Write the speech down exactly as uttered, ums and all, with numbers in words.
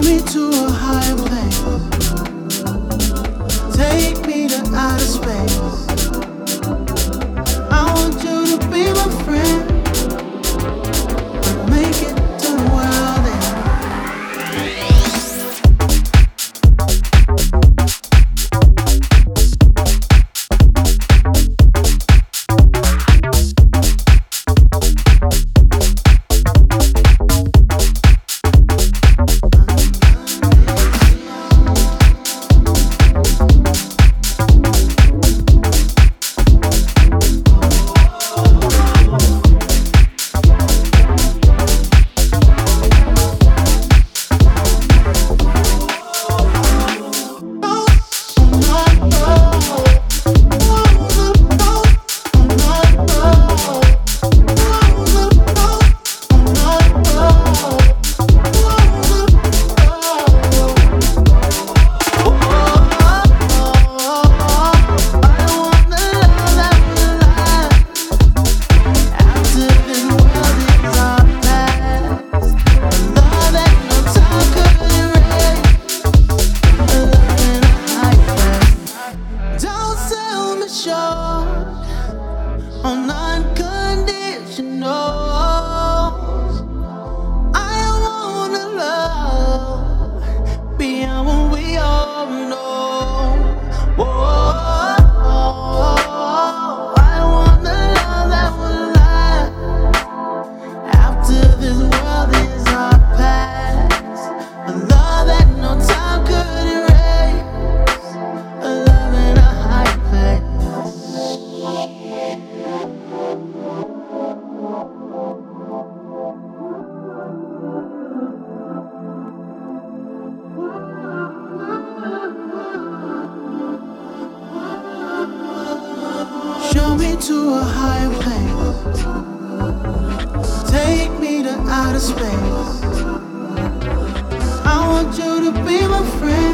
me to a higher place. Take me to outer space. I want you to be my friend. Make it to the world end. On unconditional, I wanna love beyond what we all know. Whoa, I wanna love that will last after this world is our past. A love that no time could erase. A love in a high place. Show me to a higher place. Take me to outer space. I want you to be my friend.